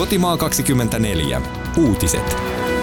Kotimaa 24. Uutiset.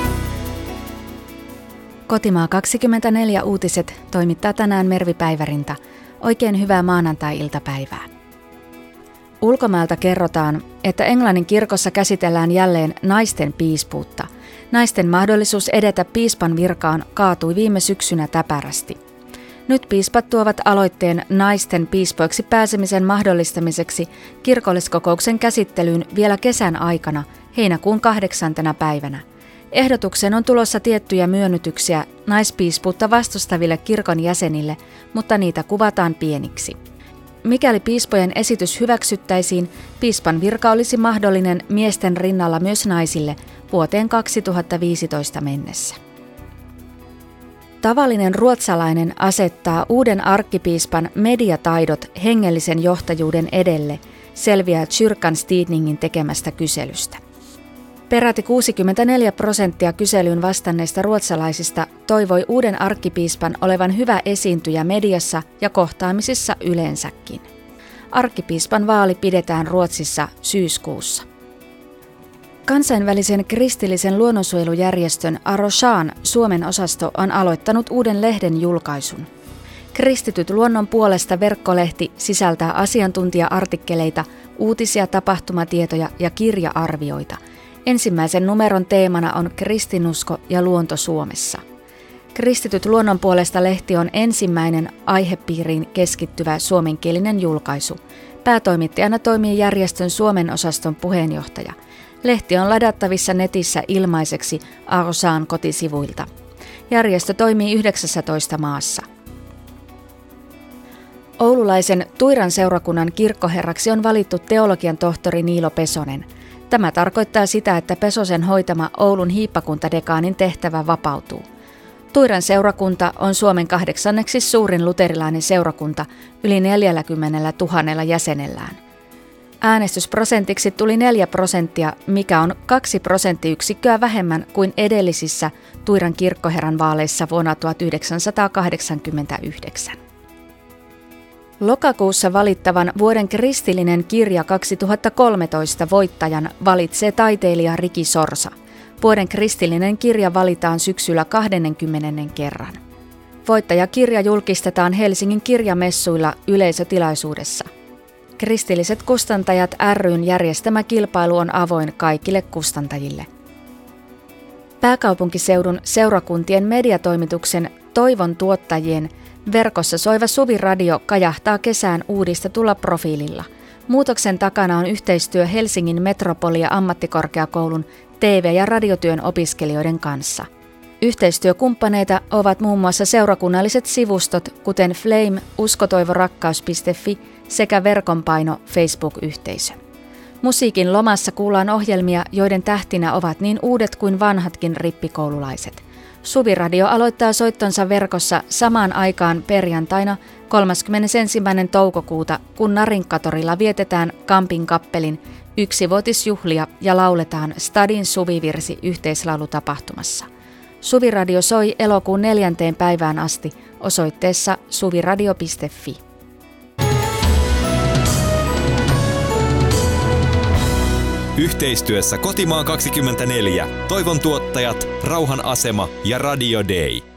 Kotimaa 24 uutiset toimittaa tänään Mervi Päivärinta. Oikein hyvää maanantai-iltapäivää. Ulkomailta kerrotaan, että Englannin kirkossa käsitellään jälleen naisten piispuutta. Naisten mahdollisuus edetä piispan virkaan kaatui viime syksynä täpärästi. Nyt piispat tuovat aloitteen naisten piispoiksi pääsemisen mahdollistamiseksi kirkolliskokouksen käsittelyyn vielä kesän aikana, heinäkuun 8. päivänä. Ehdotukseen on tulossa tiettyjä myönnytyksiä naispiispuutta vastustaville kirkon jäsenille, mutta niitä kuvataan pieniksi. Mikäli piispojen esitys hyväksyttäisiin, piispan virka olisi mahdollinen miesten rinnalla myös naisille vuoteen 2015 mennessä. Tavallinen ruotsalainen asettaa uuden arkkipiispan mediataidot hengellisen johtajuuden edelle, selviää Kyrkans Tidningin tekemästä kyselystä. Peräti 64% kyselyyn vastanneista ruotsalaisista toivoi uuden arkkipiispan olevan hyvä esiintyjä mediassa ja kohtaamisissa yleensäkin. Arkkipiispan vaali pidetään Ruotsissa syyskuussa. Kansainvälisen kristillisen luonnonsuojelujärjestön Aroshan Suomen osasto on aloittanut uuden lehden julkaisun. Kristityt luonnon puolesta verkkolehti sisältää asiantuntija-artikkeleita, uutisia, tapahtumatietoja ja kirja-arvioita. Ensimmäisen numeron teemana on kristinusko ja luonto Suomessa. Kristityt luonnon puolesta lehti on ensimmäinen aihepiiriin keskittyvä suomenkielinen julkaisu. Päätoimittajana toimii järjestön Suomen osaston puheenjohtaja. Lehti on ladattavissa netissä ilmaiseksi Aroshan kotisivuilta. Järjestö toimii 19 maassa. Oululaisen Tuiran seurakunnan kirkkoherraksi on valittu teologian tohtori Niilo Pesonen. Tämä tarkoittaa sitä, että Pesosen hoitama Oulun hiippakuntadekaanin tehtävä vapautuu. Tuiran seurakunta on Suomen 8. suurin luterilainen seurakunta yli 40 000 jäsenellään. Äänestysprosentiksi tuli 4%, mikä on 2 prosenttiyksikköä vähemmän kuin edellisissä Tuiran kirkkoherran vaaleissa vuonna 1989. Lokakuussa valittavan vuoden kristillinen kirja 2013 voittajan valitsee taiteilija Riki Sorsa. Vuoden kristillinen kirja valitaan syksyllä 20. kerran. Voittajakirja julkistetaan Helsingin kirjamessuilla yleisötilaisuudessa. Kristilliset kustantajat ry:n järjestämä kilpailu on avoin kaikille kustantajille. Pääkaupunkiseudun seurakuntien mediatoimituksen Toivon tuottajien verkossa soiva Suviradio kajahtaa kesään uudistetulla profiililla. Muutoksen takana on yhteistyö Helsingin Metropolia ammattikorkeakoulun TV- ja radiotyön opiskelijoiden kanssa. Yhteistyökumppaneita ovat muun muassa seurakunnalliset sivustot, kuten Flame, uskotoivorakkaus.fi sekä verkonpaino Facebook-yhteisö. Musiikin lomassa kuullaan ohjelmia, joiden tähtinä ovat niin uudet kuin vanhatkin rippikoululaiset. Suviradio aloittaa soittonsa verkossa samaan aikaan perjantaina 31. toukokuuta, kun Narinkatorilla vietetään Kampin kappelin 1-vuotisjuhlia ja lauletaan Stadin suvivirsi yhteislaulutapahtumassa. Suviradio soi elokuun 4. päivään asti osoitteessa suviradio.fi. Yhteistyössä Kotimaa 24, Toivon tuottajat, Rauhan asema ja Radio Day.